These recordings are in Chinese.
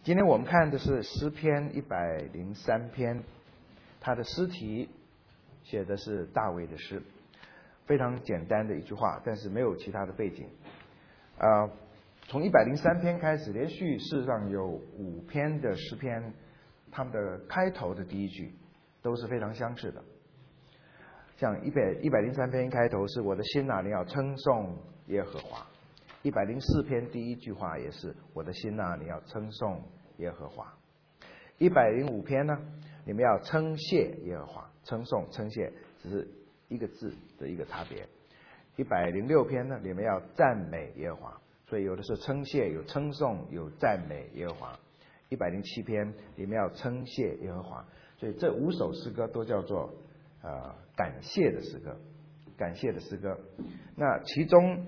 今天我们看的是诗篇103篇，它的诗题写的是大卫的诗，非常简单的一句话，但是没有其他的背景。从103篇开始，连续事实上有5篇的诗篇，他们的开头的第一句都是非常相似的。像103篇开头是我的心啊，你要称颂耶和华。104篇第一句话也是我的心啊，你要称颂耶和华。105篇呢，你们要称谢耶和华，称颂称谢只是一个字的一个差别。106篇呢，你们要赞美耶和华，所以有的是称谢，有称颂，有赞美耶和华。107篇你们要称谢耶和华，所以这5首诗歌都叫做感谢的诗歌，感谢的诗歌。那其中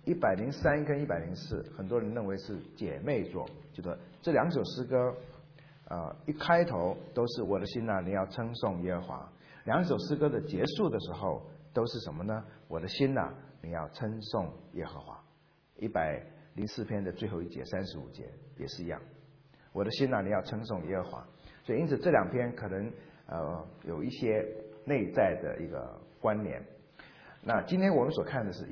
103跟104，很多人认为是姐妹作，就是这2首诗歌，一开头都是我的心啊，你要称颂耶和华。2首诗歌的结束的时候都是什么呢？我的心啊，你要称颂耶和华。104篇的最后一节35节也是一样，我的心啊，你要称颂耶和华。所以因此这2篇可能有一些内在的一个关联。那今天我们所看的是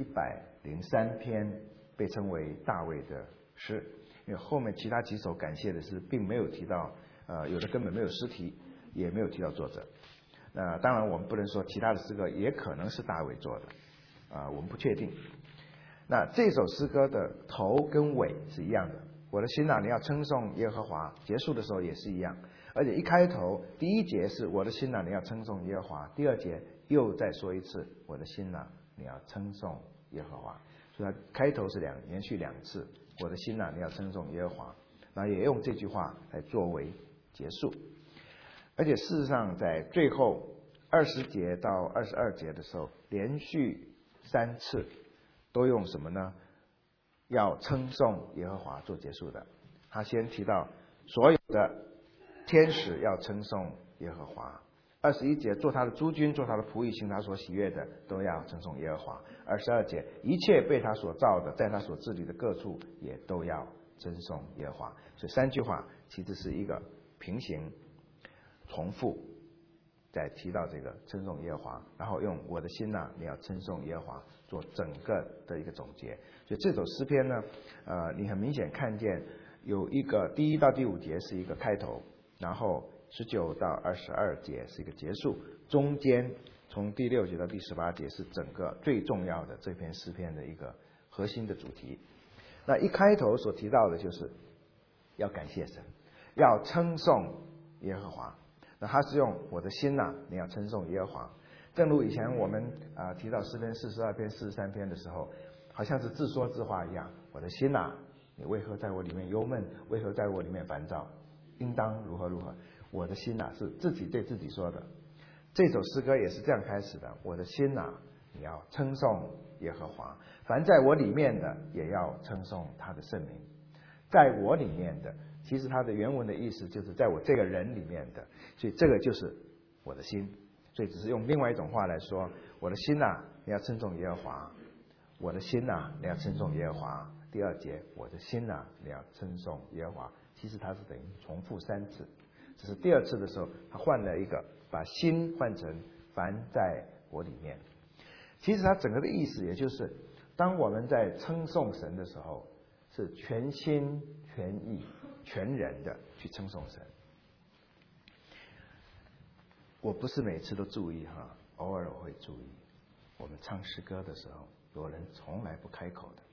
103篇，被称为大卫的诗，因为后面其他几首感谢的诗并没有提到，有的根本没有诗题，也没有提到作者。那当然我们不能说其他的诗歌也可能是大卫做的，我们不确定。那这首诗歌的头跟尾是一样的，我的心啊，你要称颂耶和华，结束的时候也是一样。而且一开头第一节是我的心啊，你要称颂耶和华，第2节又再说一次我的心啊，你要称颂耶和华。所以它开头是连续2次，我的心啊，你要称颂耶和华，那也用这句话来作为结束。而且事实上在最后20节到22节的时候，连续3次都用什么呢？要称颂耶和华做结束的。他先提到所有的天使要称颂耶和华。21节做他的诸军，做他的仆役，行他所喜悦的，都要称颂耶和华。22节一切被他所造的，在他所治理的各处，也都要称颂耶和华。所以3句话其实是一个平行重复，在提到这个称颂耶和华，然后用我的心啊，你要称颂耶和华做整个的一个总结。所以这首诗篇呢，你很明显看见有一个第1到第5节是一个开头，然后19到22节是一个结束，中间从第6节到第18节是整个最重要的这篇诗篇的一个核心的主题。那一开头所提到的就是要感谢神，要称颂耶和华。那他是用我的心啊，你要称颂耶和华。正如以前我们提到诗篇42篇43篇的时候，好像是自说自话一样，我的心啊，你为何在我里面忧闷，为何在我里面烦躁，应当如何如何。我的心啊，是自己对自己说的。这首诗歌也是这样开始的，我的心啊，你要称颂耶和华，凡在我里面的也要称颂他的圣名。在我里面的，其实它的原文的意思就是在我这个人里面的，所以这个就是我的心。所以只是用另外一种话来说，我的心啊，你要称颂耶和华，我的心啊，你要称颂耶和华。第2节我的心啊，你要称颂耶和华，其实它是等于重复3次，只是第2次的时候他换了一个，把心换成凡在我里面。其实它整个的意思也就是当我们在称颂神的时候，是全心全意全人的去称颂神。我不是每次都注意偶尔我会注意，我们唱诗歌的时候有人从来不开口的。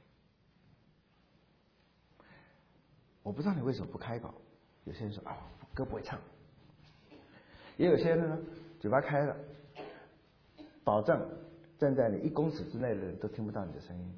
我不知道你为什么不开口，有些人说歌不会唱，也有些人呢嘴巴开了，保证站在你1公尺之内的人都听不到你的声音。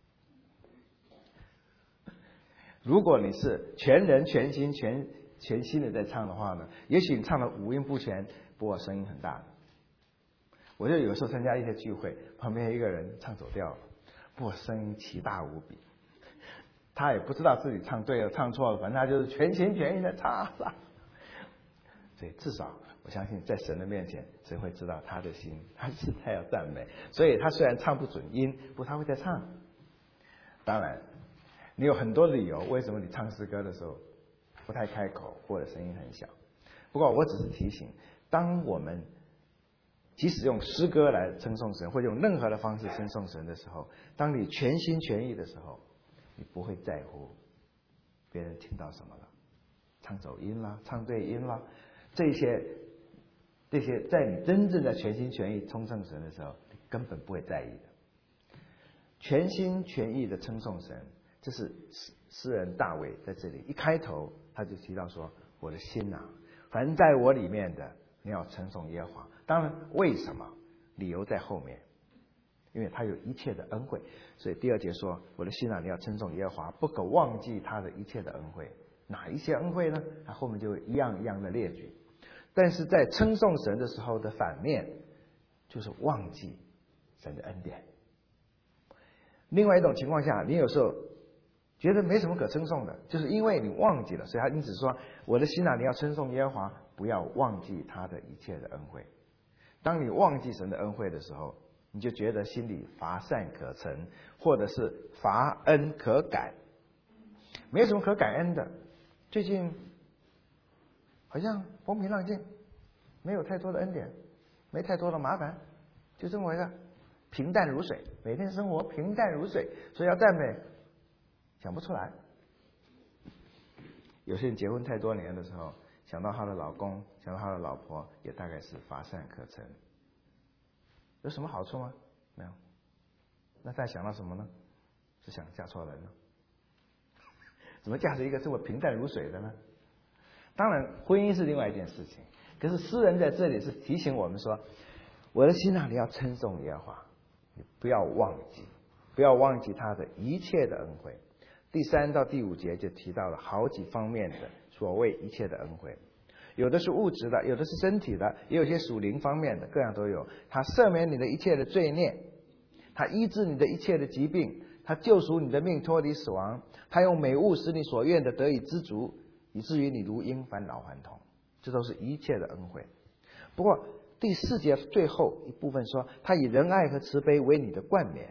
如果你是全人全心全心的在唱的话呢，也许你唱的5音不全，不过声音很大的。我就有时候参加一些聚会，旁边一个人唱走调了，不过声音奇大无比，他也不知道自己唱对了唱错了，反正他就是全心全意的唱。所以至少我相信在神的面前，神会知道他的心，他要赞美。所以他虽然唱不准音，不过他会在唱。当然你有很多理由为什么你唱诗歌的时候不太开口，或者声音很小。不过我只是提醒，当我们即使用诗歌来称颂神，或者用任何的方式称颂神的时候，当你全心全意的时候，你不会在乎别人听到什么了，唱走音啦，唱对音啦，这些在你真正的全心全意称颂神的时候，你根本不会在意的。全心全意的称颂神，这是诗人大卫在这里一开头他就提到说：“我的心啊，凡在我里面的，你要称颂耶和华。”当然，为什么？理由在后面，因为他有一切的恩惠。所以第2节说：“我的心啊，你要称颂耶和华，不可忘记他的一切的恩惠。”哪一些恩惠呢？他后面就一样一样的列举。但是在称颂神的时候的反面，就是忘记神的恩典。另外一种情况下，你有时候觉得没什么可称颂的，就是因为你忘记了，所以他因此说：“我的心啊，你要称颂耶和华，不要忘记他的一切的恩惠。”当你忘记神的恩惠的时候，你就觉得心里乏善可陈，或者是乏恩可感，没有什么可感恩的。最近好像风平浪静，没有太多的恩典，没太多的麻烦，就这么回事，平淡如水，每天生活平淡如水，所以要赞美想不出来。有些人结婚太多年的时候，想到他的老公，想到他的老婆，也大概是乏善可陈。有什么好处吗？没有。那再想到什么呢？是想嫁错人了。怎么嫁着一个这么平淡如水的呢？当然，婚姻是另外一件事情。可是诗人在这里是提醒我们说：“我的心啊，你要称颂耶和华，你不要忘记他的一切的恩惠。”第3到第5节就提到了好几方面的所谓一切的恩惠，有的是物质的，有的是身体的，也有些属灵方面的，各样都有。他赦免你的一切的罪孽，他医治你的一切的疾病，他救赎你的命脱离死亡，他用美物使你所愿的得以知足，以至于你如鹰返老还童。这都是一切的恩惠。不过第4节最后一部分说，他以仁爱和慈悲为你的冠冕，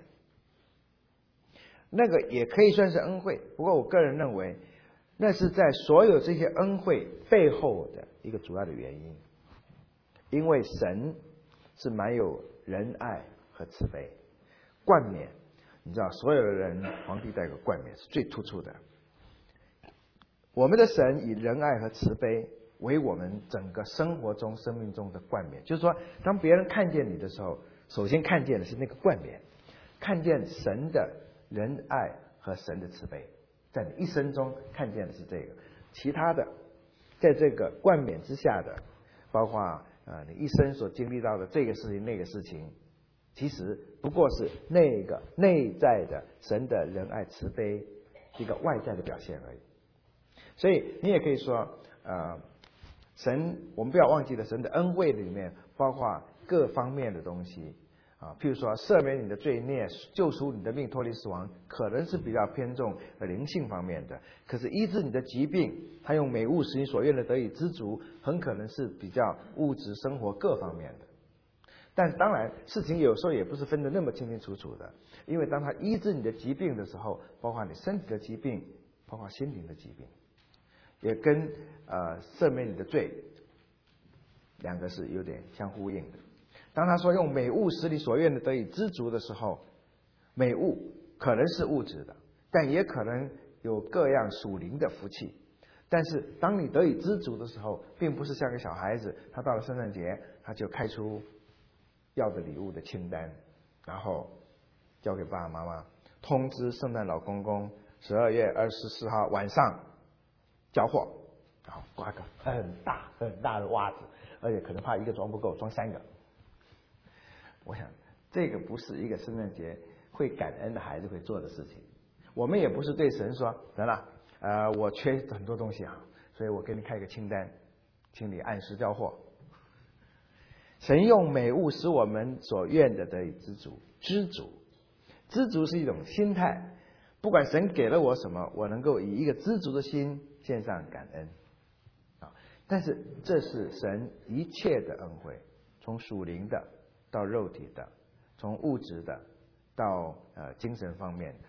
那个也可以算是恩惠。不过我个人认为，那是在所有这些恩惠背后的一个主要的原因，因为神是蛮有仁爱和慈悲。冠冕，你知道所有的人皇帝戴个冠冕是最突出的。我们的神以仁爱和慈悲为我们整个生活中生命中的冠冕，就是说当别人看见你的时候，首先看见的是那个冠冕，看见神的仁爱和神的慈悲，在你一生中看见的是这个。其他的在这个冠冕之下的，包括你一生所经历到的这个事情那个事情，其实不过是那个内在的神的仁爱慈悲一个外在的表现而已。所以你也可以说神，我们不要忘记了神的恩惠里面包括各方面的东西譬如说赦免你的罪孽，救赎你的命脱离死亡，可能是比较偏重灵性方面的。可是医治你的疾病，他用美物使你所愿的得以知足，很可能是比较物质生活各方面的。但当然事情有时候也不是分得那么清清楚楚的，因为当他医治你的疾病的时候，包括你身体的疾病，包括心灵的疾病，也跟赦免你的罪两个是有点相呼应的。当他说用美物使你所愿的得以知足的时候，美物可能是物质的，但也可能有各样属灵的福气。但是当你得以知足的时候，并不是像个小孩子，他到了圣诞节他就开出要的礼物的清单，然后交给爸爸妈妈，通知圣诞老公公12月24号晚上交货，然后挂个很大很大的袜子，而且可能怕一个装不够，装3个。我想这个不是一个圣诞节会感恩的孩子会做的事情。我们也不是对神说，神啊，我缺很多东西所以我给你开个清单，请你按时交货。神用美物使我们所愿的得以知足，知足是一种心态，不管神给了我什么，我能够以一个知足的心献上感恩但是这是神一切的恩惠，从属灵的到肉体的，从物质的到精神方面，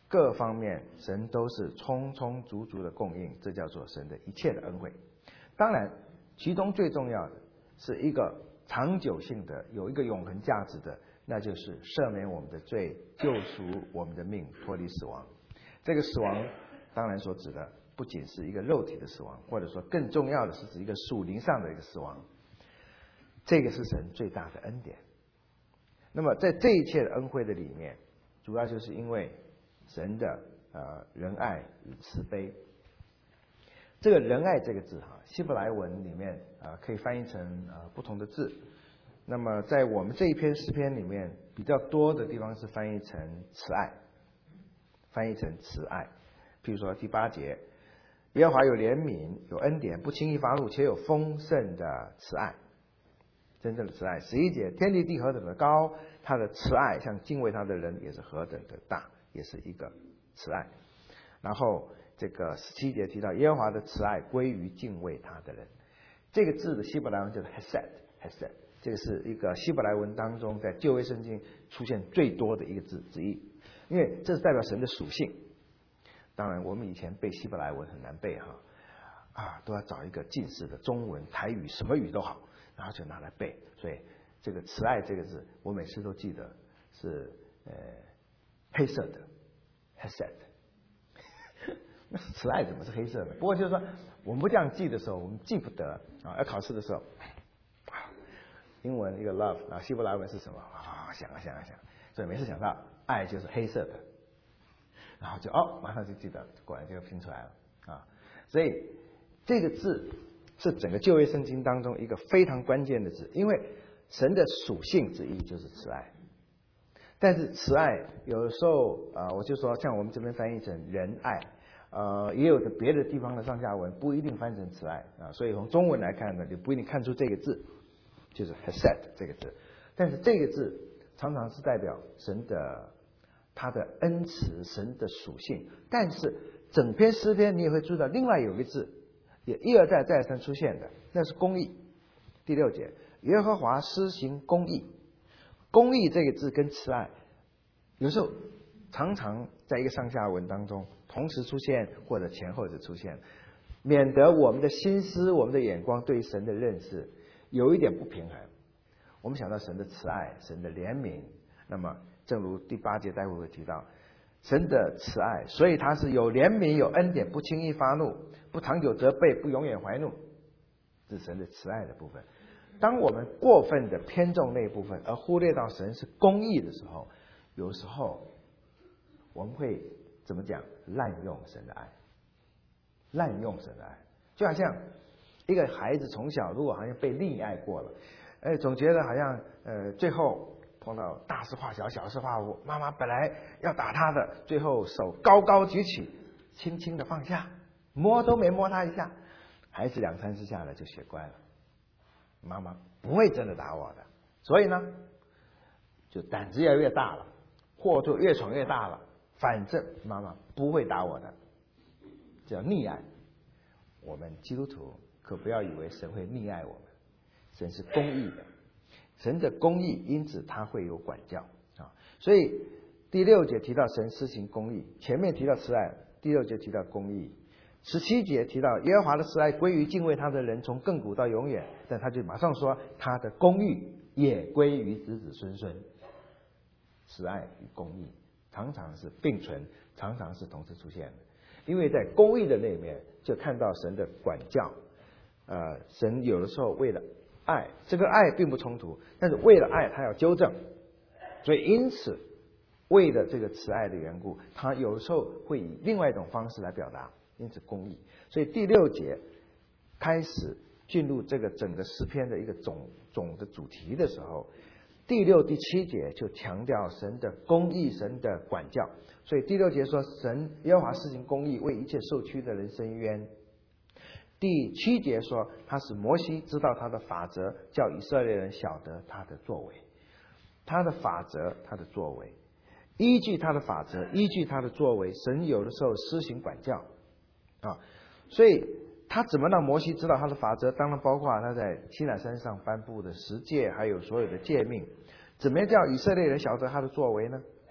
各方面神都是充充足足的供应，这叫做神的一切的恩惠。当然，其中最重要的是一个长久性的、有一个永恒价值的，那就是赦免我们的罪，救赎我们的命，脱离死亡。这个死亡当然所指的不仅是一个肉体的死亡，或者说更重要的是指一个属灵上的一个死亡。这个是神最大的恩典。那么在这一切的恩惠的里面，主要就是因为神的仁爱与慈悲。这个仁爱这个字希伯来文里面可以翻译成不同的字。那么在我们这一篇诗篇里面，比较多的地方是翻译成慈爱，翻译成慈爱。譬如说第8节，耶和华有怜悯，有恩典，不轻易发怒，且有丰盛的慈爱。真正的慈爱。11节，天地何等的高，他的慈爱像敬畏他的人也是何等的大，也是一个慈爱。然后这个17节提到耶和华的慈爱归于敬畏他的人。这个字的希伯来文叫做 hesed， 这个是一个希伯来文当中在旧约圣经出现最多的一个字之一，因为这是代表神的属性。当然我们以前背希伯来文很难背都要找一个近似的中文台语什么语都好，然后就拿来背。所以这个慈爱这个字我每次都记得是黑色的 hesed。 慈爱怎么是黑色的？不过就是说我们不这样记的时候我们记不得要考试的时候英文一个 love 希伯来文是什么想，所以每次想到爱就是黑色的，然后就马上就记得，果然就拼出来了所以这个字是整个旧约圣经当中一个非常关键的字，因为神的属性之一就是慈爱。但是慈爱有的时候我就说像我们这边翻译成仁爱，也有的别的地方的上下文不一定翻成慈爱所以从中文来看呢，就不一定看出这个字就是 hesed 这个字。但是这个字常常是代表神的他的恩慈，神的属性。但是整篇诗篇你也会注意到另外有一个字也一而再再三出现的，那是公义。第6节，耶和华施行公义。公义这个字跟慈爱有时候常常在一个上下文当中同时出现，或者前后者出现，免得我们的心思我们的眼光对神的认识有一点不平衡。我们想到神的慈爱，神的怜悯，那么正如第8节待会会提到神的慈爱，所以他是有怜悯有恩典，不轻易发怒，不长久责备，不永远怀怒，这是神的慈爱的部分。当我们过分的偏重那一部分而忽略到神是公义的时候，有时候我们会怎么讲？滥用神的爱，滥用神的爱。就好像一个孩子从小如果好像被溺爱过了，总觉得好像最后碰到大事化小，小事化无，妈妈本来要打他的，最后手高高举起，轻轻的放下，摸都没摸他一下，孩子2、3次下来就学乖了，妈妈不会真的打我的。所以呢就胆子越来越大了，祸就越闯越大了，反正妈妈不会打我的，叫溺爱。我们基督徒可不要以为神会溺爱我们，神是公义的，神的公义，因此他会有管教所以第6节提到神施行公义，前面提到慈爱，第6节提到公义。17节提到耶和华的慈爱归于敬畏他的人，从亘古到永远，但他就马上说他的公义也归于子子孙孙。慈爱与公义常常是并存，常常是同时出现的。因为在公义的那面就看到神的管教，神有的时候为了爱，这个爱并不冲突，但是为了爱他要纠正，所以因此为了这个慈爱的缘故，他有的时候会以另外一种方式来表达，因此公义。所以第6节开始进入这个整个诗篇的一个总的主题的时候，第6、第7节就强调神的公义，神的管教。所以第6节说神耶和华施行公义，为一切受屈的人伸冤。第7节说他使摩西知道他的法则，叫以色列人晓得他的作为。他的法则，他的作为，依据他的法则，依据他的作为，神有的时候施行管教所以他怎么让摩西知道他的法则？当然包括他在西乃山上颁布的10诫，还有所有的诫命。怎么样叫以色列人晓得他的作为呢？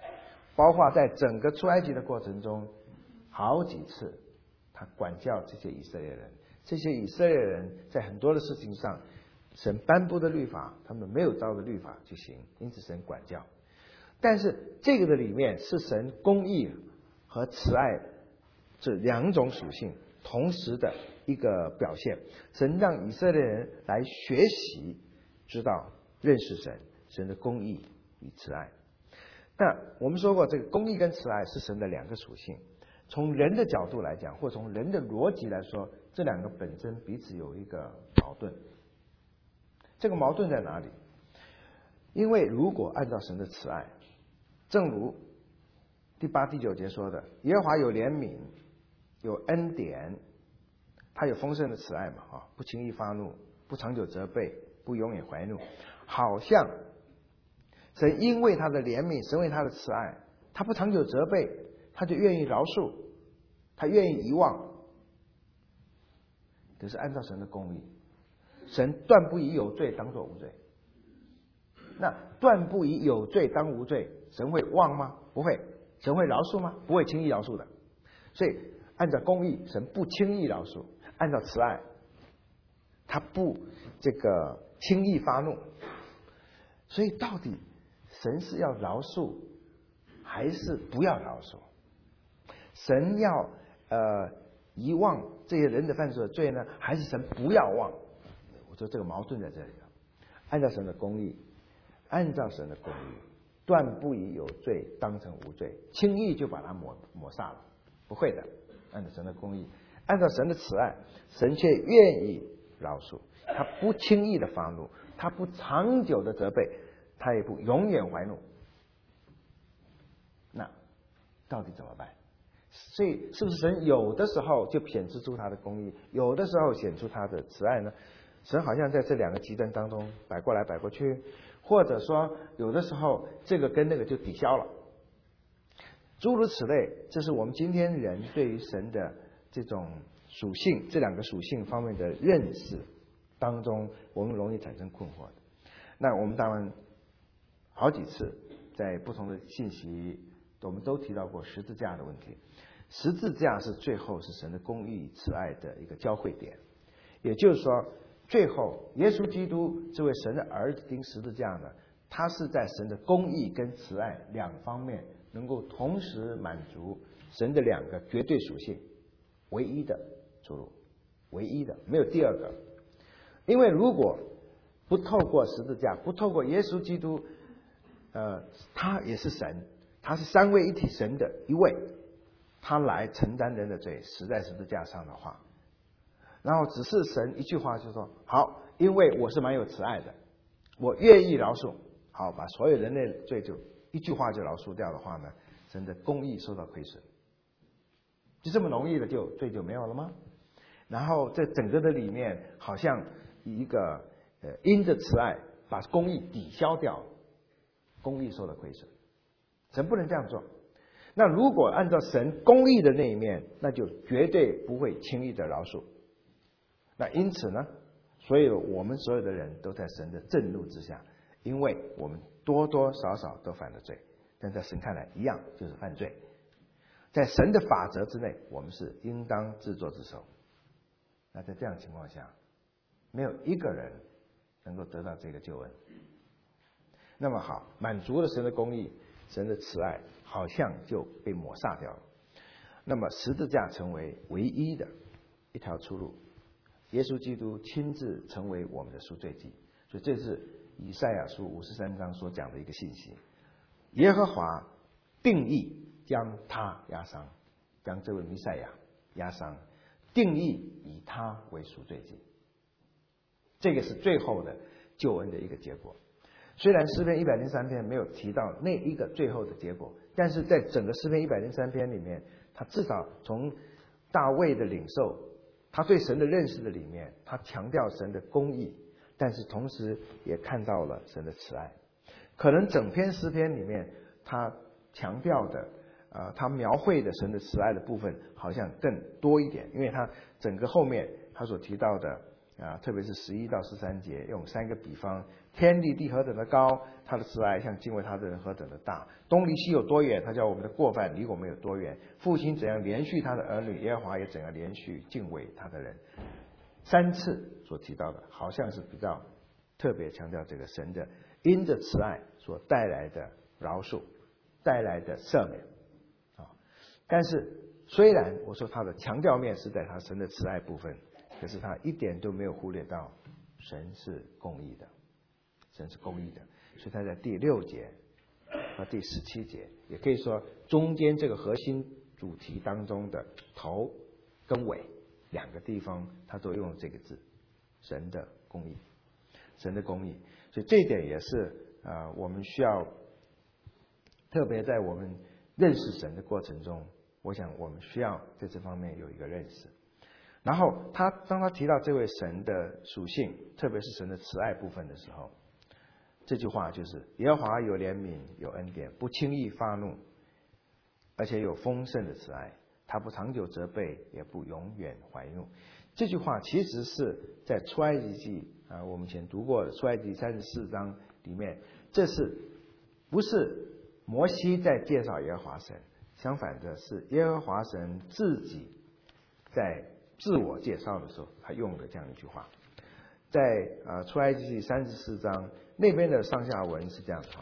包括在整个出埃及的过程中，好几次他管教这些以色列人。这些以色列人在很多的事情上，神颁布的律法，他们没有照着律法去行，因此神管教。但是这个的里面是神公义和慈爱这两种属性同时的一个表现。神让以色列人来学习，知道认识神，神的公义与慈爱。那我们说过，这个公义跟慈爱是神的两个属性。从人的角度来讲，或从人的逻辑来说，这两个本身彼此有一个矛盾。这个矛盾在哪里？因为如果按照神的慈爱，正如第8、第9节说的，耶和华有怜悯，有恩典，他有丰盛的慈爱嘛，不轻易发怒，不长久责备，不永远怀怒。好像神因为他的怜悯，神为他的慈爱，他不长久责备，他就愿意饶恕，他愿意遗忘。可是按照神的公义，神断不以有罪当作无罪。那断不以有罪当无罪，神会忘吗？不会。神会饶恕吗？不会轻易饶恕的。所以按照公义，神不轻易饶恕；按照慈爱，他不轻易发怒。所以到底神是要饶恕还是不要饶恕？神要遗忘这些人的犯罪的罪呢，还是神不要忘？我说这个矛盾在这里了。按照神的公义，断不以有罪当成无罪，轻易就把它抹煞了，不会的。按照神的公义，按照神的慈爱，神却愿意饶恕，他不轻易的发怒，他不长久的责备，他也不永远怀怒。那到底怎么办？所以是不是神有的时候就显示出他的公义，有的时候显出他的慈爱呢？神好像在这两个极端当中摆过来摆过去，或者说有的时候这个跟那个就抵消了，诸如此类。这是我们今天人对于神的这种属性，这两个属性方面的认识当中，我们容易产生困惑的。那我们当然好几次在不同的信息我们都提到过十字架的问题。十字架是最后是神的公义慈爱的一个交汇点，也就是说最后耶稣基督这位神的儿子钉十字架呢，他是在神的公义跟慈爱两方面能够同时满足神的两个绝对属性，唯一的出路，唯一的，没有第二个。因为如果不透过十字架，不透过耶稣基督他也是神，他是三位一体神的一位，他来承担人的罪，死在十字架上的话，然后只是神一句话就说好，因为我是蛮有慈爱的，我愿意饶恕，好，把所有人类的罪就一句话就饶恕掉的话呢，神的公义受到亏损，就这么容易的罪就没有了吗？然后在整个的里面好像一个因着慈爱把公义抵消掉，公义受到亏损，神不能这样做。那如果按照神公义的那一面，那就绝对不会轻易的饶恕。那因此呢，所以我们所有的人都在神的震怒之下，因为我们多多少少都犯了罪，但在神看来一样就是犯罪。在神的法则之内，我们是应当自作自受。那在这样的情况下，没有一个人能够得到这个救恩。那么好，满足了神的公义，神的慈爱好像就被抹煞掉了。那么十字架成为唯一的一条出路，耶稣基督亲自成为我们的赎罪祭。所以这是以赛亚书53章所讲的一个信息。耶和华定义将他压伤，将这位弥赛亚压伤，定义以他为赎罪祭。这个是最后的救恩的一个结果。虽然诗篇103篇没有提到那一个最后的结果，但是在整个诗篇103篇里面，他至少从大卫的领受，他对神的认识的里面，他强调神的公义，但是同时也看到了神的慈爱。可能整篇诗篇里面他强调的他描绘的神的慈爱的部分好像更多一点，因为他整个后面他所提到的特别是11到13节，用3个比方：天地何等的高，他的慈爱像敬畏他的人何等的大；东离西有多远，他叫我们的过犯离我们有多远；父亲怎样连续他的儿女，耶和华也怎样连续敬畏他的人。3次所提到的，好像是比较特别强调这个神的因着慈爱所带来的饶恕，带来的赦免但是虽然我说他的强调面是在他神的慈爱部分，可是他一点都没有忽略到神是公义的，神是公义的，所以他在第6节和第17节，也可以说中间这个核心主题当中的头跟尾2个地方，他都用了这个字，神的公义，神的公义。所以这一点也是我们需要特别在我们认识神的过程中，我想我们需要在这方面有一个认识。然后当他提到这位神的属性，特别是神的慈爱部分的时候，这句话就是耶和华有怜悯有恩典，不轻易发怒，而且有丰盛的慈爱，他不长久责备，也不永远怀怒。这句话其实是在出埃及记我们以前读过的出埃及34章里面，这是不是摩西在介绍耶和华神，相反的是耶和华神自己在自我介绍的时候他用的这样一句话。在出埃及记34章那边的上下文是这样的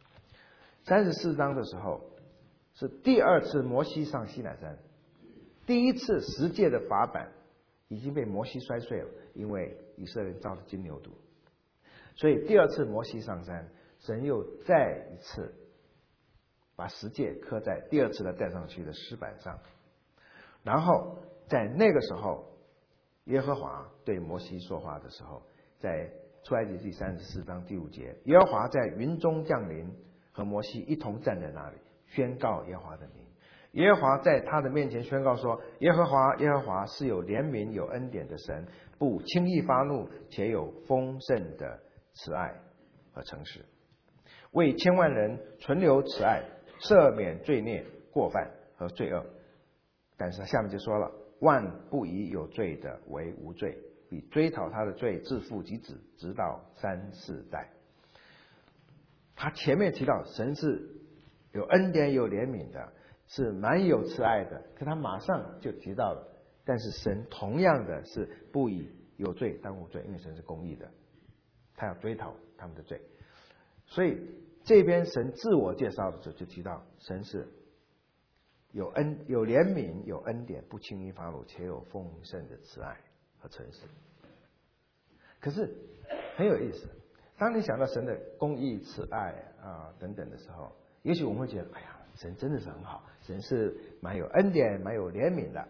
34章的时候是第2次摩西上西乃山，第1次10诫的法版已经被摩西摔碎了，因为以色列人造了金牛犊，所以第2次摩西上山，神又再一次把10诫刻在第2次的带上去的石板上，然后在那个时候耶和华对摩西说话的时候，在出埃及记34章第5节，耶和华在云中降临，和摩西一同站在那里，宣告耶和华的名。耶和华在他的面前宣告说，耶和华是有怜悯有恩典的神，不轻易发怒，且有丰盛的慈爱和诚实，为千万人存留慈爱，赦免罪孽过犯和罪恶。但是他下面就说了，万不以有罪的为无罪，必追讨他的罪，自父及子，直到3、4代。他前面提到神是有恩典有怜悯的，是蛮有慈爱的，可他马上就提到了，但是神同样的是不以有罪当无罪，因为神是公义的，他要追讨他们的罪。所以这边神自我介绍的时候就提到神是有怜悯有恩典，不轻易发怒，且有丰盛的慈爱和诚实。可是很有意思，当你想到神的公义慈爱等等的时候，也许我们会觉得哎呀，神真的是很好，神是蛮有恩典蛮有怜悯的。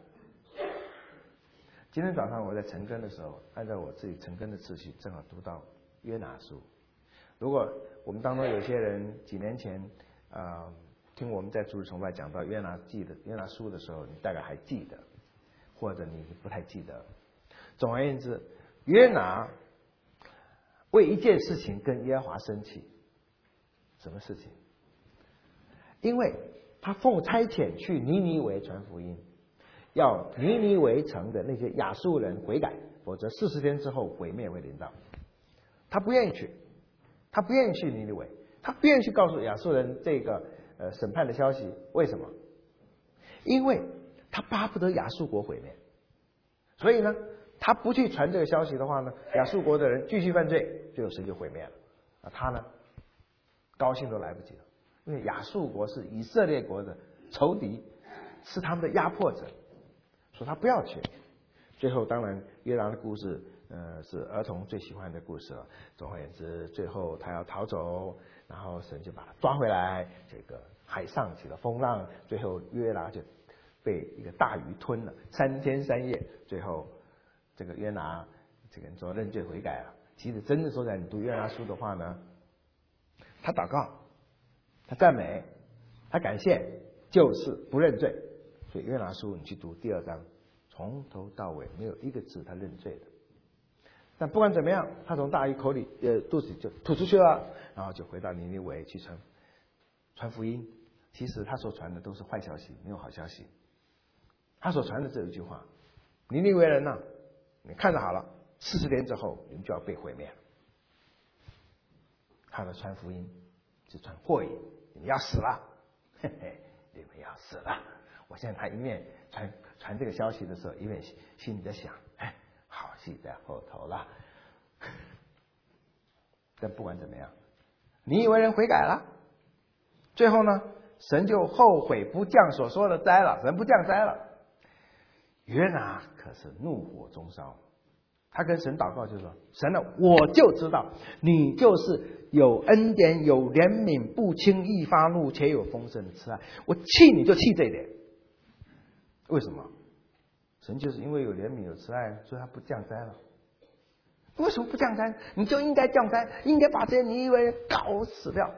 今天早上我在晨更的时候，按照我自己晨更的次序，正好读到约拿书。如果我们当中有些人几年前听我们在主日崇拜讲到约拿书的时候，你大概还记得，或者你不太记得。总而言之，约拿为一件事情跟耶和华生气。什么事情？因为他奉差遣去尼尼微传福音，要尼尼微城的那些亚述人悔改，否则40天之后毁灭会临到。他不愿意去，他不愿意去尼尼微，他不愿意去告诉亚述人这个审判的消息。为什么？因为他巴不得亚述国毁灭，所以呢他不去传这个消息的话呢，亚述国的人继续犯罪，最后神就毁灭了。他呢高兴都来不及了，因为亚述国是以色列国的仇敌，是他们的压迫者，说他不要去。最后当然约拿的故事是儿童最喜欢的故事了。总而言之，最后他要逃走，然后神就把他抓回来，这个海上起了风浪，最后约拿就被一个大鱼吞了，3天3夜，最后这个约拿这个人说认罪悔改了。其实真的说在你读约拿书的话呢，他祷告，他赞美，他感谢，就是不认罪。所以约拿书你去读第2章，从头到尾没有一个字他认罪的。但不管怎么样，他从大鱼口里肚子里就吐出去了，然后就回到尼尼微去传福音。其实他所传的都是坏消息，没有好消息。他所传的只有一句话：尼尼微人呐，你看着好了， 40年之后你们就要被毁灭了。他们传福音是传祸音，你们要死了，嘿嘿，你们要死了。我现在他一面传这个消息的时候，一面心里在想，哎，好戏在后头了。但不管怎么样，你以为人悔改了，最后呢，神就后悔不降所说的灾了，神不降灾了。约拿可是怒火中烧，他跟神祷告就说：神啊，我就知道你就是有恩典有怜悯，不轻易发怒，且有丰盛的慈爱。我气你就气这一点。为什么？神就是因为有怜悯有慈爱，所以他不降灾了。为什么不降灾？你就应该降灾，应该把这些尼尼微人搞死掉。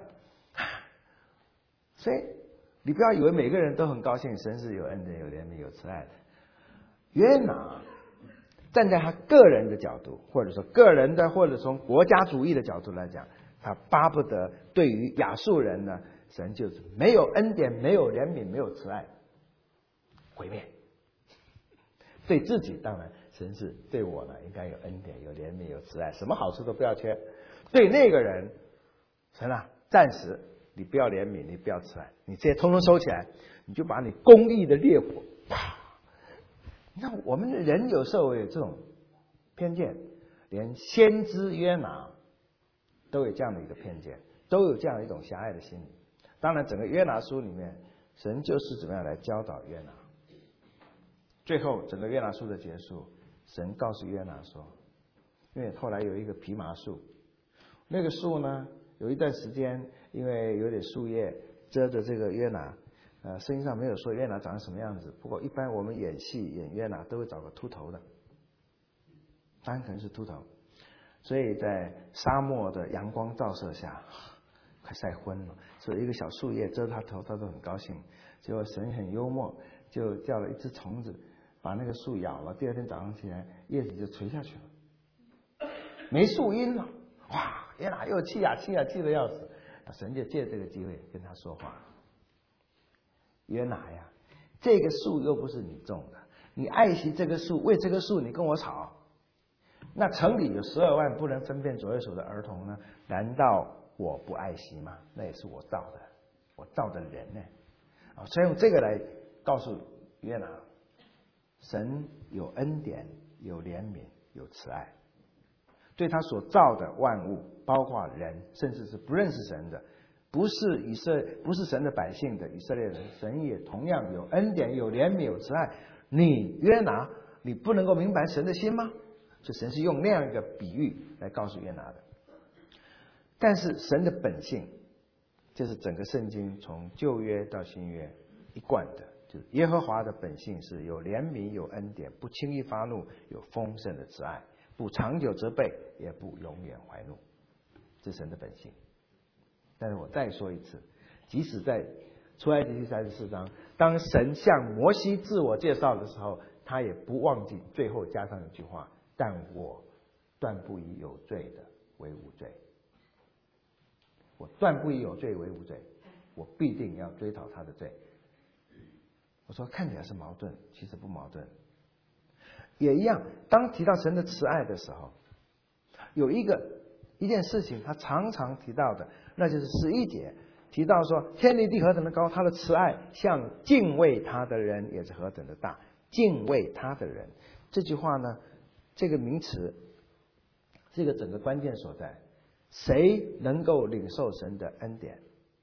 所以你不要以为每个人都很高兴神是有恩典有怜悯有慈爱的。约拿站在他个人的角度，或者说个人的，或者从国家主义的角度来讲，他巴不得对于亚述人呢，神就是没有恩典没有怜悯没有慈爱，毁灭。对自己当然神是对我呢应该有恩典有怜悯有慈爱，什么好处都不要缺。对那个人神啊，暂时你不要怜悯你不要慈爱，你这些通通收起来，你就把你公义的烈火啪。那我们人有时候有这种偏见，连先知约拿都有这样的一个偏见，都有这样一种狭隘的心理。当然整个约拿书里面神就是怎么样来教导约拿。最后整个约拿书的结束，神告诉约拿说，因为后来有一个蓖麻树，那个树呢有一段时间因为有点树叶遮着这个约拿，圣经上没有说约拿长什么样子，不过一般我们演戏演约拿都会找个秃头的，当然可能是秃头，所以在沙漠的阳光照射下快晒昏了，所以一个小树叶遮他头，他都很高兴。结果神很幽默，就叫了一只虫子把那个树咬了，第二天早上起来叶子就垂下去了，没树荫了。哇，约拿又气啊气啊气得要死，神就借这个机会跟他说话。约拿呀，这个树又不是你种的，你爱惜这个树，为这个树你跟我吵，那城里有12万不能分辨左右手的儿童呢，难道我不爱惜吗？那也是我造的，我造的人呢。所以用这个来告诉约拿，神有恩典有怜悯有慈爱，对他所造的万物，包括人，甚至是不认识神的，不是神的百姓的以色列人，神也同样有恩典有怜悯有慈爱。你约拿，你不能够明白神的心吗？就神是用那样一个比喻来告诉约拿的。但是神的本性，这是整个圣经从旧约到新约一贯的，就是耶和华的本性是有怜悯有恩典，不轻易发怒，有丰盛的慈爱，不长久责备，也不永远怀怒，这是神的本性。但是我再说一次，即使在出埃及记34章，当神向摩西自我介绍的时候，他也不忘记最后加上一句话，但我断不以有罪的为无罪。我断不以有罪为无罪，我必定要追讨他的罪。我说看起来是矛盾，其实不矛盾。也一样，当提到神的慈爱的时候，有一件事情他常常提到的，那就是11节提到说，天离地何等的高，他的慈爱像敬畏他的人也是何等的大。敬畏他的人这句话呢，这个名词这个整个关键所在，谁能够领受神的恩典？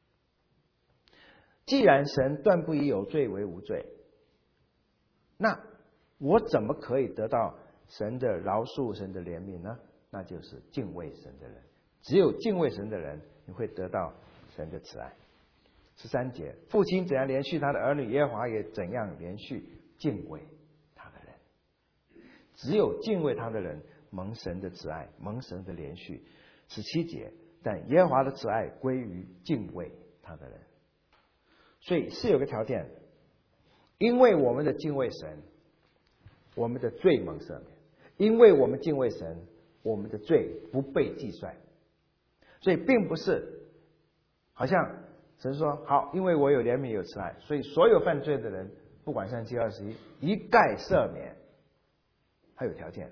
既然神断不以有罪为无罪，那我怎么可以得到神的饶恕神的怜悯呢？那就是敬畏神的人。只有敬畏神的人，你会得到神的慈爱。13节，父亲怎样连续他的儿女，耶和华也怎样连续敬畏他的人。只有敬畏他的人蒙神的慈爱，蒙神的连续。17节，但耶和华的慈爱归于敬畏他的人。所以是有个条件，因为我们的敬畏神，我们的罪蒙赦免；因为我们敬畏神，我们的罪不被计算。所以并不是好像神说好，因为我有怜悯有慈爱，所以所有犯罪的人不管像7:21一概赦免，还有条件的。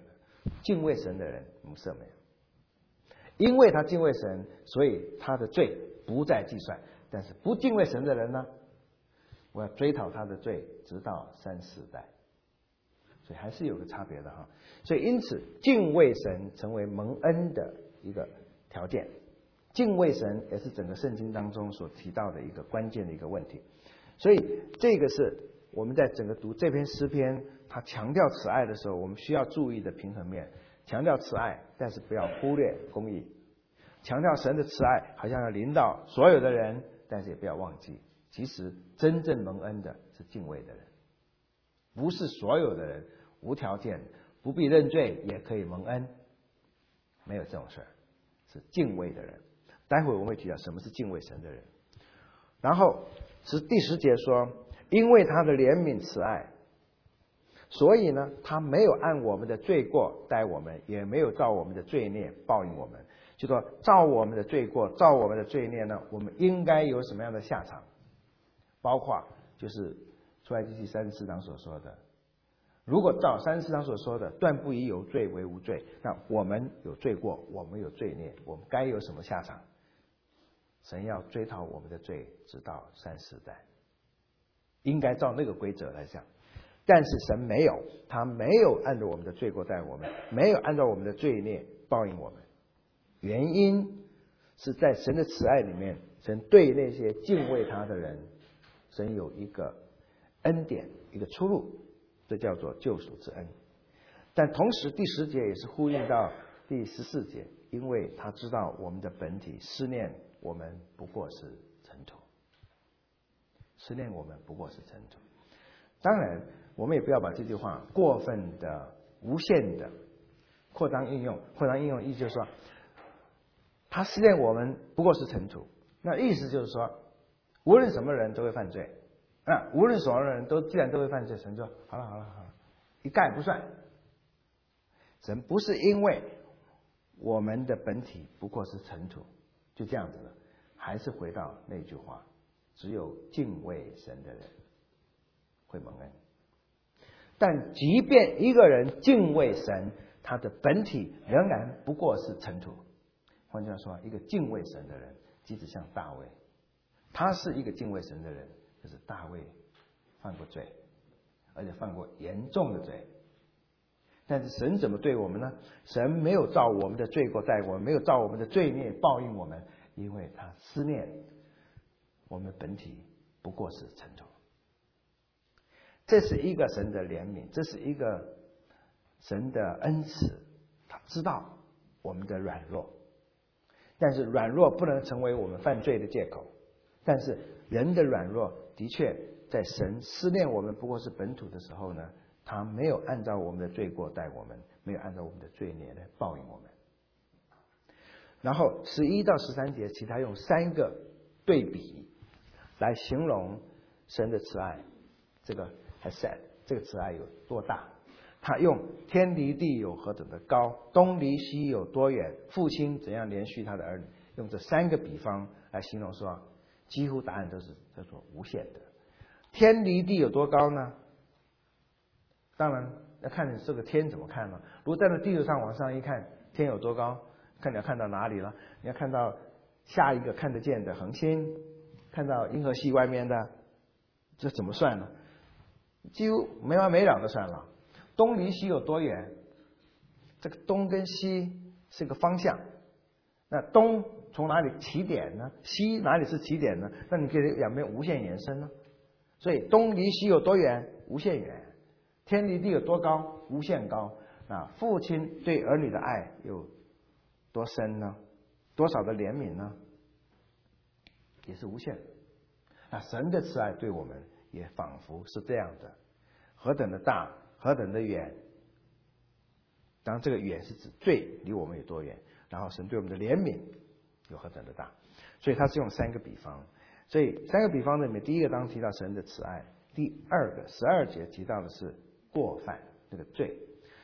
敬畏神的人蒙赦免，因为他敬畏神，所以他的罪不再计算。但是不敬畏神的人呢，我要追讨他的罪，直到3、4代。所以还是有个差别的哈。所以因此敬畏神成为蒙恩的一个条件，敬畏神也是整个圣经当中所提到的一个关键的一个问题。所以这个是我们在整个读这篇诗篇，他强调慈爱的时候，我们需要注意的平衡面。强调慈爱，但是不要忽略公义；强调神的慈爱，好像要临到所有的人，但是也不要忘记，其实真正蒙恩的是敬畏的人，不是所有的人无条件不必认罪也可以蒙恩，没有这种事儿，是敬畏的人。待会我们会提到什么是敬畏神的人。然后是第10节说，因为他的怜悯慈爱，所以呢，他没有按我们的罪过待我们，也没有照我们的罪孽报应我们。就说照我们的罪过，照我们的罪孽呢，我们应该有什么样的下场？包括就是出埃及记34章所说的，如果照34章所说的，断不以有罪为无罪，那我们有罪过，我们有罪孽，我们该有什么下场？神要追讨我们的罪，直到3、4代，应该照那个规则来讲。但是神没有，他没有按照我们的罪过待我们，没有按照我们的罪孽报应我们。原因是在神的慈爱里面，神对那些敬畏他的人，神有一个恩典，一个出路，这叫做救赎之恩。但同时第10节也是呼应到第14节，因为他知道我们的本体，思念我们不过是尘土，思念我们不过是尘土。当然我们也不要把这句话过分的无限的扩张应用，意思就是说他思念我们不过是尘土，那意思就是说无论什么人都会犯罪，无论什么人既然都会犯罪，神就好了，一概不算。神不是因为我们的本体不过是尘土就这样子了，还是回到那句话，只有敬畏神的人会蒙恩。但即便一个人敬畏神，他的本体仍然不过是尘土。换句话说，一个敬畏神的人，即使像大卫，他是一个敬畏神的人，就是大卫犯过罪，而且犯过严重的罪。但是神怎么对我们呢？神没有照我们的罪过待我们，没有照我们的罪孽报应我们，因为他思念我们本体不过是尘土。这是一个神的怜悯，这是一个神的恩慈，他知道我们的软弱，但是软弱不能成为我们犯罪的借口。但是人的软弱的确在神思念我们不过是本土的时候呢，他没有按照我们的罪过待我们，没有按照我们的罪孽来报应我们。然后11到13节，其他用3个对比来形容神的慈爱。这个 Hesed 这个慈爱有多大？他用天离地有何等的高，东离西有多远，父亲怎样连续他的儿女，用这3个比方来形容，说几乎答案都是叫做无限的。天离地有多高呢？当然要看你这个天怎么看了。如果站在地球上往上一看，天有多高，看你要看到哪里了？你要看到下一个看得见的恒星，看到银河系外面的，这怎么算呢？几乎没完没了的算了。东离西有多远？这个东跟西是个方向，那东从哪里起点呢？西哪里是起点呢？那你可以两边无限延伸呢。所以东离西有多远？无限远。天离地有多高？无限高。那父亲对儿女的爱有多深呢？多少的怜悯呢？也是无限。那神的慈爱对我们也仿佛是这样的，何等的大，何等的远。当然这个远是指罪离我们有多远，然后神对我们的怜悯有何等的大。所以他是用3个比方。所以3个比方里面，第一个当然提到神的慈爱，第二个12节提到的是过犯，那个罪。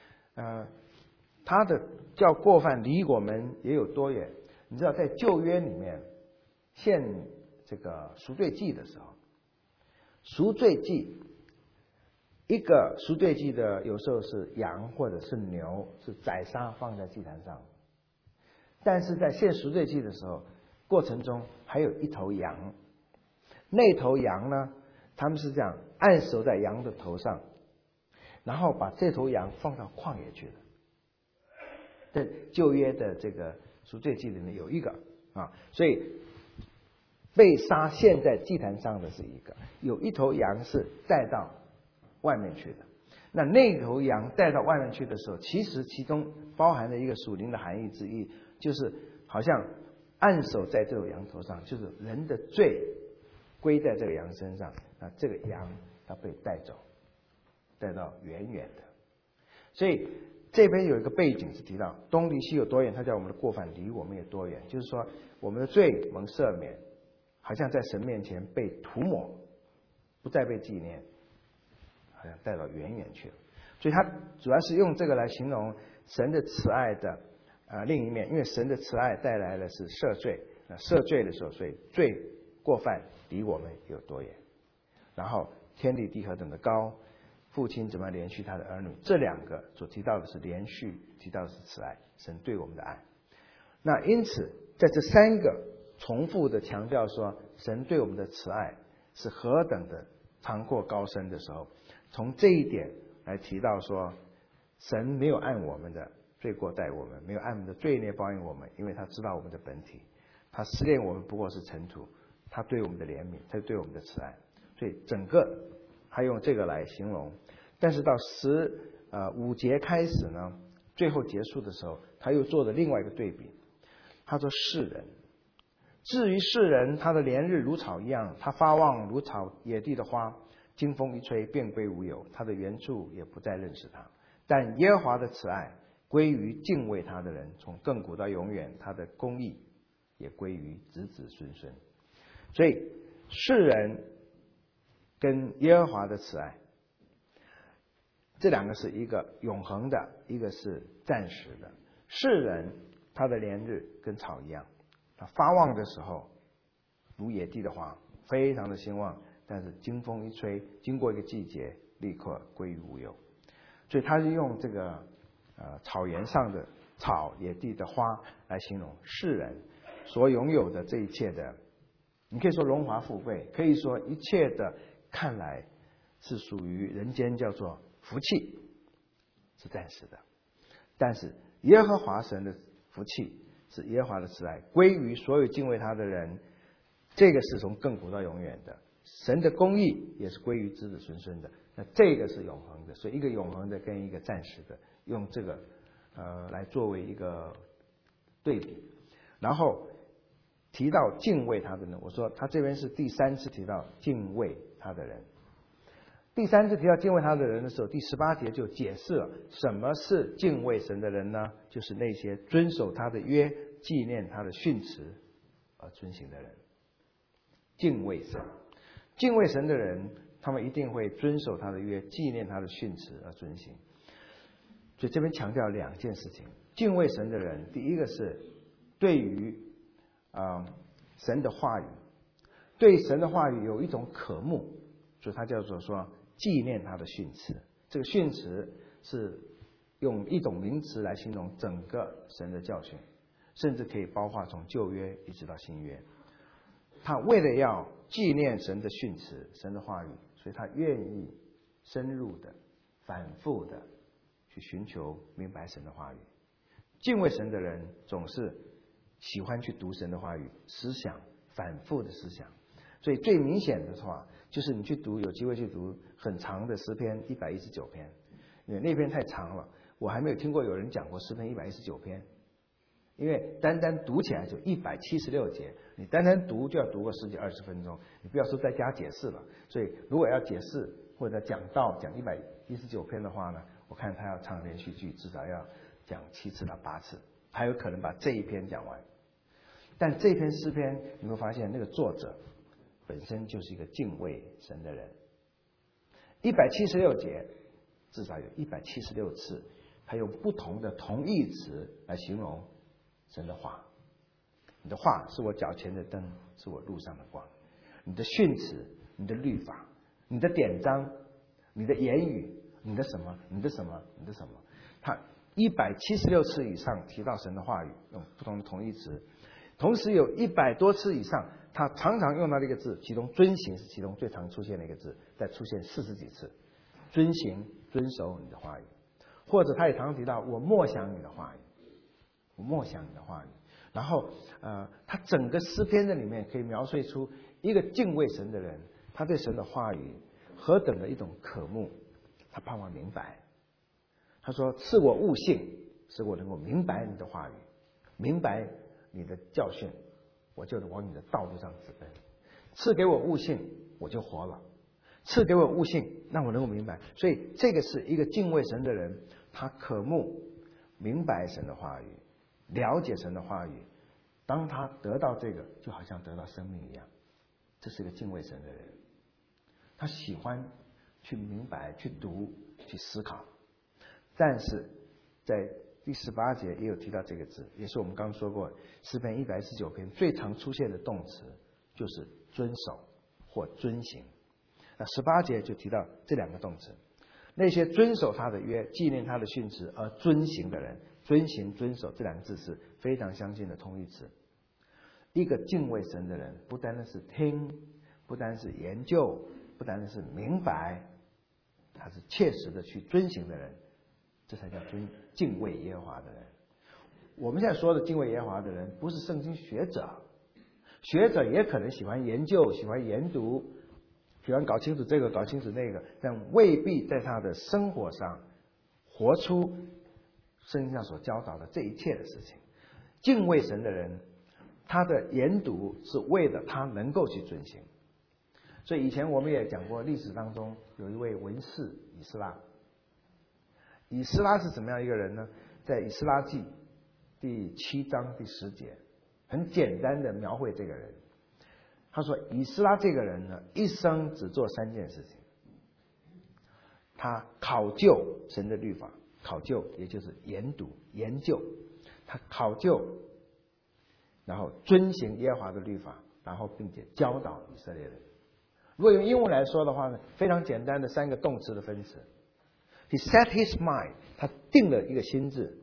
他的叫过犯离我们也有多远？你知道在旧约里面献这个赎罪祭的时候，赎罪祭一个赎罪祭的有时候是羊或者是牛，是宰杀放在祭坛上，但是在献赎罪祭的时候，过程中还有一头羊，那头羊呢，他们是这样按手在羊的头上，然后把这头羊放到旷野去了。在旧约的这个赎罪祭里面有一个所以被杀献在祭坛上的是一个，有一头羊是带到外面去的。那头羊带到外面去的时候，其实其中包含了一个属灵的含义之一，就是好像按手在这头羊头上，就是人的罪归在这个羊身上，那这个羊它被带走，带到远远的。所以这边有一个背景是提到东离西有多远，它叫我们的过犯离我们有多远，就是说我们的罪蒙赦免，好像在神面前被涂抹，不再被纪念，好像带到远远去了。所以他主要是用这个来形容神的慈爱的另一面，因为神的慈爱带来的是赦罪，赦罪的时候，所以罪过犯离我们有多远，然后天地地何等的高，父亲怎么连续他的儿女，这两个所提到的是连续，提到的是慈爱，神对我们的爱。那因此在这三个重复的强调说神对我们的慈爱是何等的长阔高深的时候，从这一点来提到说神没有按我们的罪过待我们，没有按我们的罪孽报应我们，因为他知道我们的本体，他试炼我们不过是尘土，他对我们的怜悯，他对我们的慈爱。所以整个他用这个来形容。但是到15节开始呢，最后结束的时候，他又做了另外一个对比。他说世人，至于世人，他的连日如草一样，他发旺如草野地的花，经风一吹便归无有，他的原处也不再认识他。但耶和华的慈爱归于敬畏他的人，从亘古到永远，他的公义也归于子子孙孙。所以世人跟耶和华的慈爱，这两个是一个永恒的，一个是暂时的。世人他的连日跟草一样，他发旺的时候如野地的花，非常的兴旺，但是经风一吹，经过一个季节立刻归于无有。所以他是用这个草原上的草，野地的花来形容世人所拥有的这一切的，你可以说荣华富贵，可以说一切的看来是属于人间叫做福气，是暂时的。但是耶和华神的福气是耶和华的慈爱，归于所有敬畏他的人，这个是从亘古到永远的。神的公义也是归于子子孙孙的，那这个是永恒的。所以一个永恒的跟一个暂时的，用这个来作为一个对比。然后提到敬畏他的人，我说他这边是第3次提到敬畏他的人。第3次提到敬畏他的人的时候，第18节就解释了什么是敬畏神的人呢？就是那些遵守他的约，纪念他的训词而遵行的人。敬畏神，敬畏神的人，他们一定会遵守他的约，纪念他的训词而遵行。所以这边强调2件事情。敬畏神的人，第一个是对于神的话语，对神的话语有一种渴慕，所以他叫做说纪念他的训词。这个训词是用一种名词来形容整个神的教训，甚至可以包括从旧约一直到新约。他为了要纪念神的训词，神的话语，所以他愿意深入的反复的去寻求明白神的话语。敬畏神的人总是喜欢去读神的话语，思想反复的思想。所以最明显的话就是你去读，有机会去读很长的诗篇119篇，因为那篇太长了，我还没有听过有人讲过诗篇119篇。因为单单读起来就176节，你单单读就要读个10几20分钟，你不要说再加解释了。所以如果要解释或者讲119篇的话呢，我看他要唱连续剧，至少要讲7次到8次，还有可能把这一篇讲完。但这篇诗篇你会发现，那个作者本身就是一个敬畏神的人。176节至少有176次，他用不同的同义词来形容神的话。你的话是我脚前的灯，是我路上的光。你的训词，你的律法，你的典章， 你的言语，你的什么，你的什么，你的什么。他176次以上提到神的话语，用不同的同义词，同时有100多次以上，他常常用到的一个字，其中遵行是其中最常出现的一个字，再出现40几次，遵行遵守你的话语，或者他也常常提到我默想你的话语，我默想你的话语。然后他整个诗篇的里面可以描绘出一个敬畏神的人，他对神的话语何等的一种渴慕，他盼望明白。他说赐我悟性，使我能够明白你的话语，明白你的教训，我就往你的道路上直奔。赐给我悟性，我就活了。赐给我悟性，让我能够明白。所以这个是一个敬畏神的人，他渴慕明白神的话语，了解神的话语。当他得到这个，就好像得到生命一样。这是一个敬畏神的人，他喜欢去明白、去读、去思考。但是在第18节也有提到这个字，也是我们刚刚说过诗篇119篇最常出现的动词，就是遵守或遵行。那18节就提到这两个动词，那些遵守他的约、纪念他的训词而遵行的人，遵行、遵守这两个字是非常相近的同义词。一个敬畏神的人，不单单是听，不单是研究，不单单是明白，他是切实的去遵行的人，这才叫敬畏耶和华的人。我们现在说的敬畏耶和华的人，不是圣经学者，学者也可能喜欢研究、喜欢研读，喜欢搞清楚这个、搞清楚那个，但未必在他的生活上活出圣经上所教导的这一切的事情。敬畏神的人，他的研读是为了他能够去遵行。所以以前我们也讲过，历史当中有一位文士以斯拉。以斯拉是怎么样一个人呢？在以斯拉记第7章第10节，很简单的描绘这个人。他说以斯拉这个人呢，一生只做3件事情。他考究神的律法，考究也就是研读、研究。他考究，然后遵行耶和华的律法，然后并且教导以色列人。如果用英文来说的话呢，非常简单的3个动词的分词。He set his mind， 他定了一个心志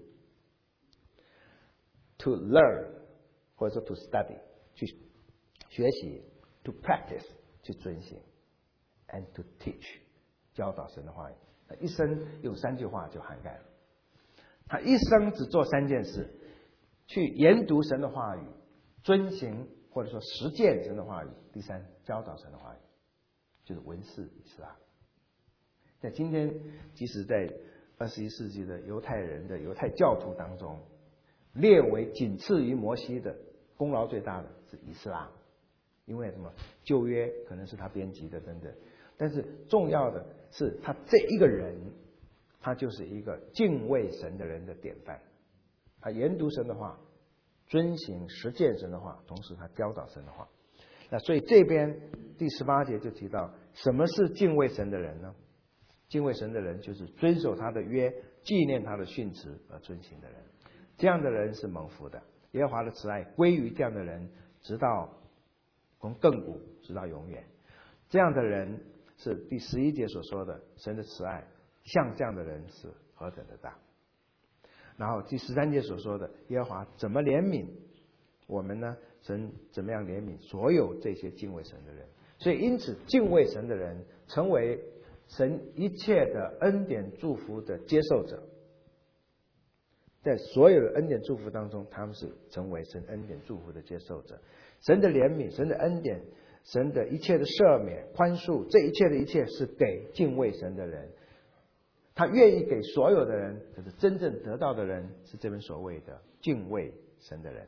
，to learn， 或者说 to study， 去学习 ，to practice， 去遵行 ，and to teach， 教导神的话语。他一生用3句话就涵盖了。他一生只做3件事：去研读神的话语，遵行或者说实践神的话语。第3，教导神的话语，就是文士以斯拉。在今天，即使在21世纪的犹太人的犹太教徒当中，列为仅次于摩西的功劳最大的是以斯拉，因为什么？旧约可能是他编辑的等等，但是重要的是他这一个人，他就是一个敬畏神的人的典范。他研读神的话，遵行实践神的话，同时他教导神的话。那所以这边第18节就提到，什么是敬畏神的人呢？敬畏神的人就是遵守他的约、纪念他的训词而遵行的人。这样的人是蒙福的，耶和华的慈爱归于这样的人，直到从亘古直到永远。这样的人是第11节所说的，神的慈爱像这样的人是何等的大。然后第13节所说的，耶和华怎么怜悯我们呢？神怎么样怜悯所有这些敬畏神的人？所以因此敬畏神的人成为神一切的恩典祝福的接受者。在所有的恩典祝福当中，他们是成为神恩典祝福的接受者。神的怜悯、神的恩典、神的一切的赦免、宽恕，这一切的一切是给敬畏神的人。他愿意给所有的人，可是真正得到的人是这边所谓的敬畏神的人。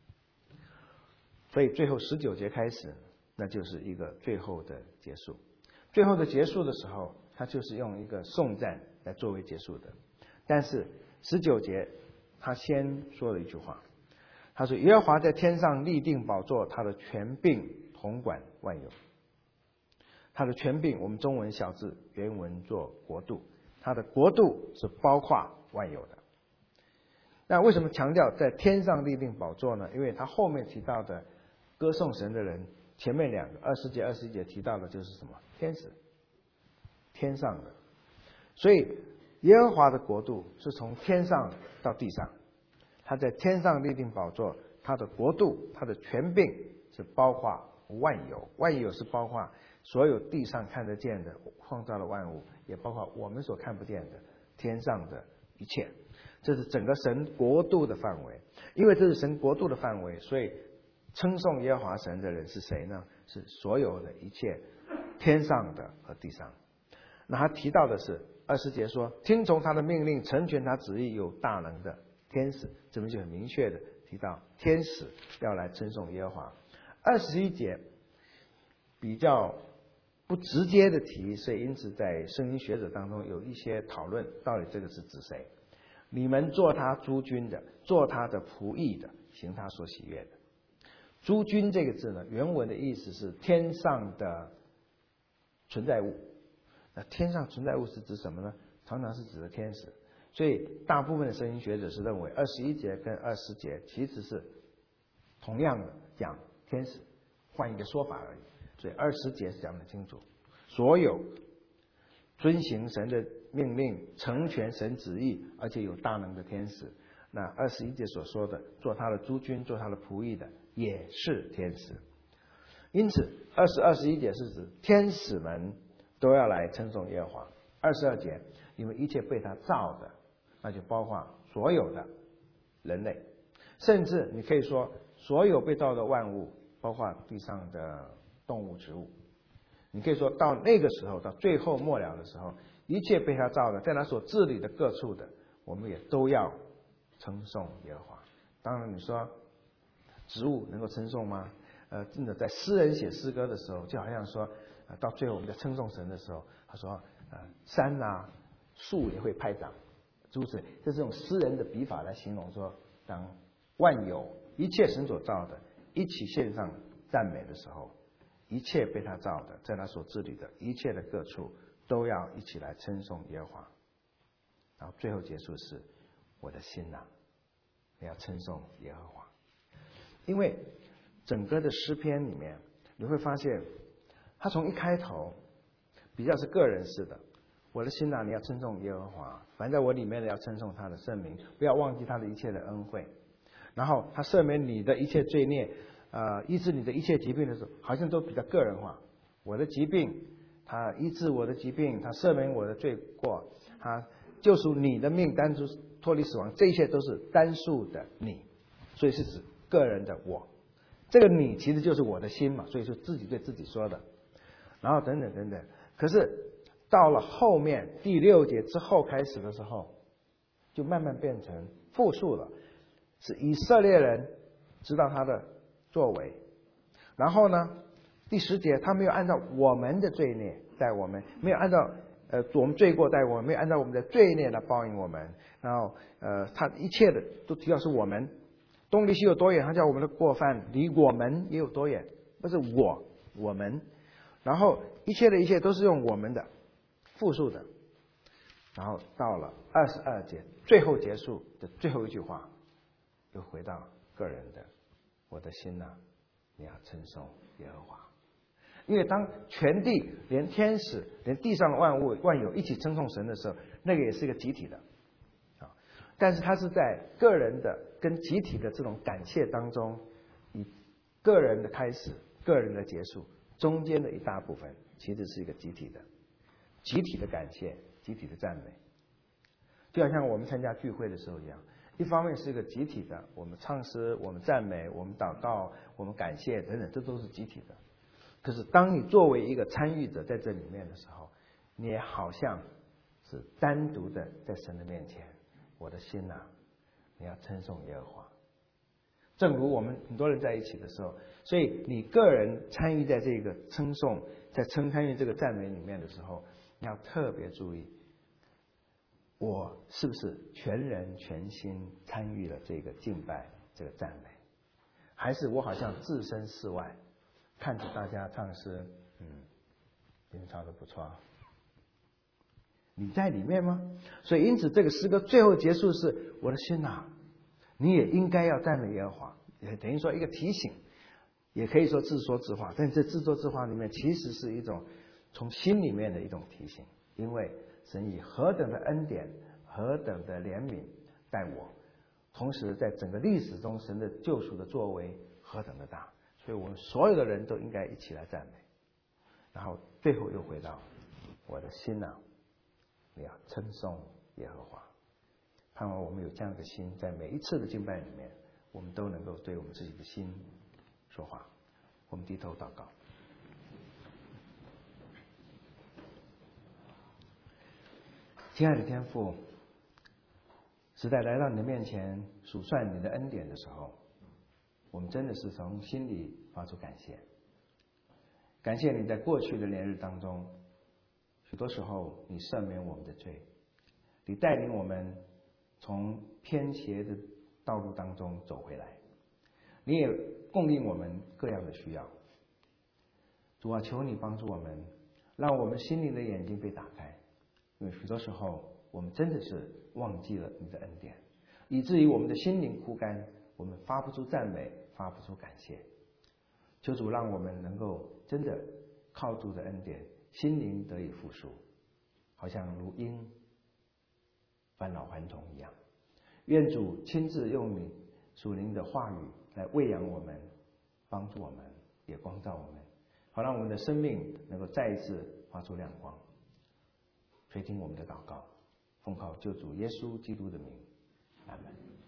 所以最后19节开始，那就是一个最后的结束。最后的结束的时候，他就是用一个颂赞来作为结束的。但是19节他先说了一句话，他说耶和华在天上立定宝座，他的权柄统管万有。他的权柄，我们中文小字原文做国度，他的国度是包括万有的。那为什么强调在天上立定宝座呢？因为他后面提到的歌颂神的人，前面2个20节、21节提到的就是什么？天使。 天上的。所以耶和华的国度是从天上到地上，他在天上立定宝座，他的国度，他的权柄是包括万有，万有是包括所有地上看得见的创造的万物，也包括我们所看不见的天上的一切。这是整个神国度的范围。因为这是神国度的范围，所以称颂耶和华神的人是谁呢？是所有的一切天上的和地上。那他提到的是20节说，听从他的命令，成全他旨意，有大能的天使。这边就很明确的提到天使要来称颂耶和华。21节比较不直接的提，所以因此在圣经学者当中有一些讨论，到底这个是指谁？你们做他诸军的，做他的仆役的，行他所喜悦的。诸军这个字呢，原文的意思是天上的存在物。那天上存在物是指什么呢？常常是指的天使。所以大部分的圣经学者是认为21节跟20节其实是同样的讲天使，换一个说法而已。所以20节是讲得清楚，所有遵行神的命令，成全神旨意，而且有大能的天使。那21节所说的做他的诸军，做他的仆役的也是天使。因此20、21节是指天使们都要来称颂耶和华。22节，因为一切被他造的，那就包括所有的人类，甚至你可以说所有被造的万物，包括地上的动物植物。你可以说到那个时候，到最后末了的时候，一切被他造的，在他所治理的各处的，我们也都要称颂耶和华。当然你说植物能够称颂吗？真的在诗人写诗歌的时候，就好像说到最后我们在称颂神的时候，他说山啊树也会拍掌，诸如此类。这是用诗人的笔法来形容说，当万有一切神所造的一起献上赞美的时候，一切被他造的，在他所治理的一切的各处，都要一起来称颂耶和华。然后最后结束是我的心啊，也要称颂耶和华。因为整个的诗篇里面，你会发现他从一开头比较是个人式的，我的心啊，你要称颂耶和华，凡在我里面的要称颂他的圣名，不要忘记他的一切的恩惠。然后他赦免你的一切罪孽，医治你的一切疾病的时候，好像都比较个人化。我的疾病，他医治我的疾病，他赦免我的罪过，他救赎你的命，单出脱离死亡，这一切都是单数的你，所以是指个人的我。这个你其实就是我的心嘛，所以说自己对自己说的。然后等等等等。可是到了后面第6节之后开始的时候，就慢慢变成复数了，是以色列人知道他的作为。然后呢，第10节他没有按照我们的罪孽待我们，没有按照我们罪过待我们，没有按照我们的罪孽来报应我们。然后他一切的都提到是我们，东离西有多远，他叫我们的过犯离我们也有多远，不是我们。然后一切的一切都是用我们的复数的。然后到了22节最后结束的最后一句话，又回到个人的，我的心啊，你要称颂耶和华。因为当全地连天使连地上的万物万有一起称颂神的时候，那个也是一个集体的。但是他是在个人的跟集体的这种感谢当中，以个人的开始，个人的结束，中间的一大部分其实是一个集体的感谢，集体的赞美。就好像我们参加聚会的时候一样，一方面是一个集体的，我们唱诗，我们赞美，我们祷告，我们感谢等等，这都是集体的。可是当你作为一个参与者在这里面的时候，你也好像是单独的在神的面前，我的心啊，你要称颂耶和华。正如我们很多人在一起的时候，所以你个人参与在这个称颂，在参与这个赞美里面的时候，你要特别注意，我是不是全人全心参与了这个敬拜，这个赞美，还是我好像置身事外，看着大家唱诗，你们唱得不错，你在里面吗？所以因此这个诗歌最后结束是我的心啊，你也应该要赞美耶和华，也等于说一个提醒，也可以说自说自话。但这自说自话里面其实是一种从心里面的一种提醒， 因为神以何等的恩典、何等的怜悯待我，同时在整个历史中神的救赎的作为何等的大，所以我们所有的人都应该一起来赞美。然后最后又回到我的心啊，你要称颂耶和华。盼望我们有这样的心，在每一次的敬拜里面，我们都能够对我们自己的心说话。我们低头祷告。亲爱的天父，时代来到你的面前数算你的恩典的时候，我们真的是从心里发出感谢。感谢你在过去的年日当中，许多时候你赦免我们的罪，你带领我们从偏斜的道路当中走回来，你也供应我们各样的需要。主啊，求你帮助我们，让我们心灵的眼睛被打开，因为许多时候我们真的是忘记了你的恩典，以至于我们的心灵枯干，我们发不出赞美，发不出感谢。求主让我们能够真的靠主的恩典，心灵得以复苏，好像如鹰返老还童一样。愿主亲自用你属灵的话语来喂养我们，帮助我们，也光照我们，好让我们的生命能够再一次发出亮光。垂听我们的祷告，奉靠救主耶稣基督的名，阿们。